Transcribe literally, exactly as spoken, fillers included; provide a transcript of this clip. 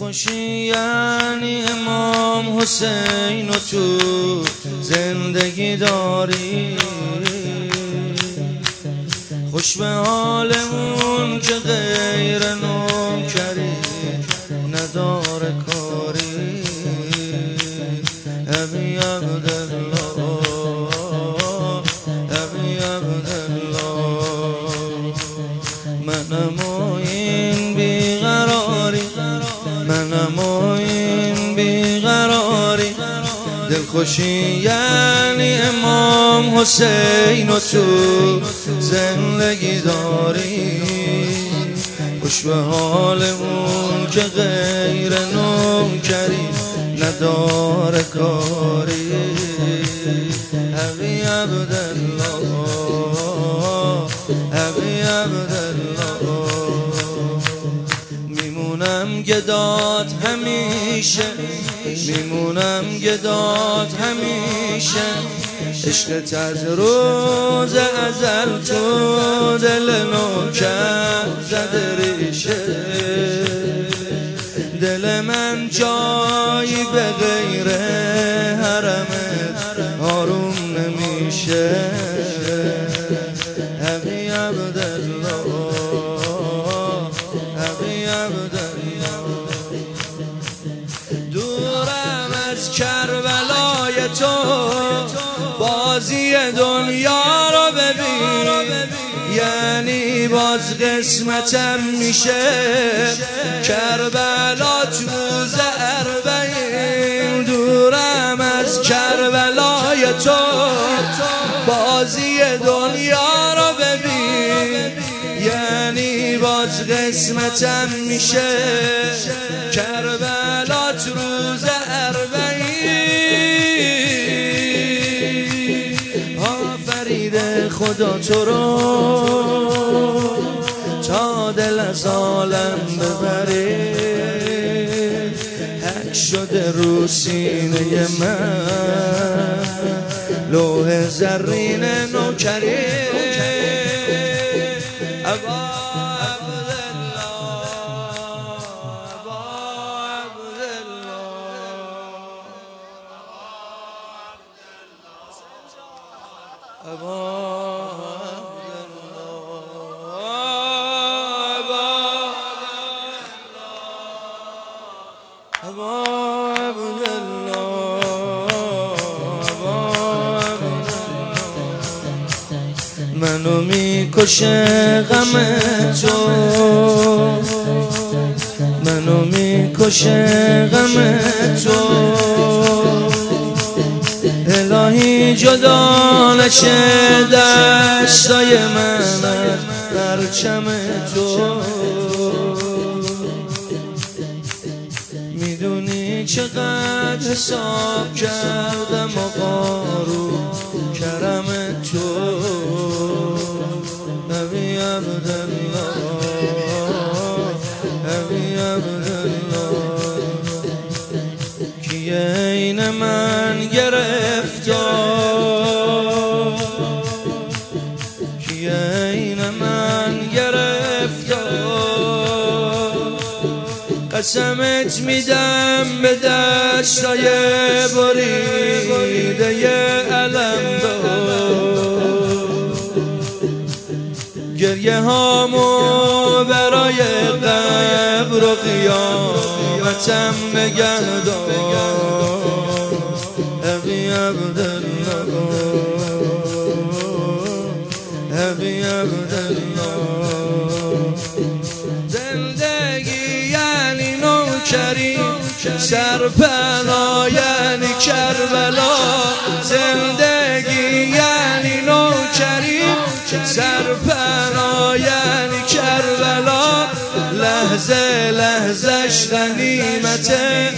دلخوشی یعنی امام حسین و تو زندگی داری، خوش به حالمون که غیر نوکری نداره کاری. ابی عبدالله ابی عبدالله منم و این بیقراری، منم و این بیقراری. دلخوشی یعنی امام حسین و تو زندگی داری، خوش به حالمون که غیر نوکری نداره کاری. ابی عبدالله ابی عبدالله میمونم گدات همیشه، میمونم گدات همیشه. عشقت از روز ازل تو دل نوکر زده ریشه. دل من جایی به غیر حرمت آروم نمیشه. ابی عبدالله ابی عبدالله دورم از کربلای تو بازی دنیا رو ببین، یعنی باز قسمتم میشه کربلا روز اربعین. دورم از کربلای تو بازی دنیا رو ببین، یعنی باز قسمتم میشه کربلا روز اربعین. آفرید خدا تو رو تا دل از عالم ببری، حک شده رو سینه من لوح زرین نوکری. ابا عبدالله ابا عبدالله ابا منو میکشه غم تو، منو میکشه غم تو. الهی جدا نشه دستای من از پرچم تو. میدونی چقدر حساب کردم آقا رو کرم تو. ابی عبدالله ابی عبدالله کیه این من گرفتار، کیه این من گرفتار. قسمت میدم به دستای بریده علم دار، گریه هامو برای قبر و قیامتم بگردار. ابی عبدالله ابی عبدالله زندگی یعنی نوکری، سرپناه یعنی کربلا. زندگی یعنی نوکری، سرپناه یعنی کربلا. لحظه لحظهش غنیمته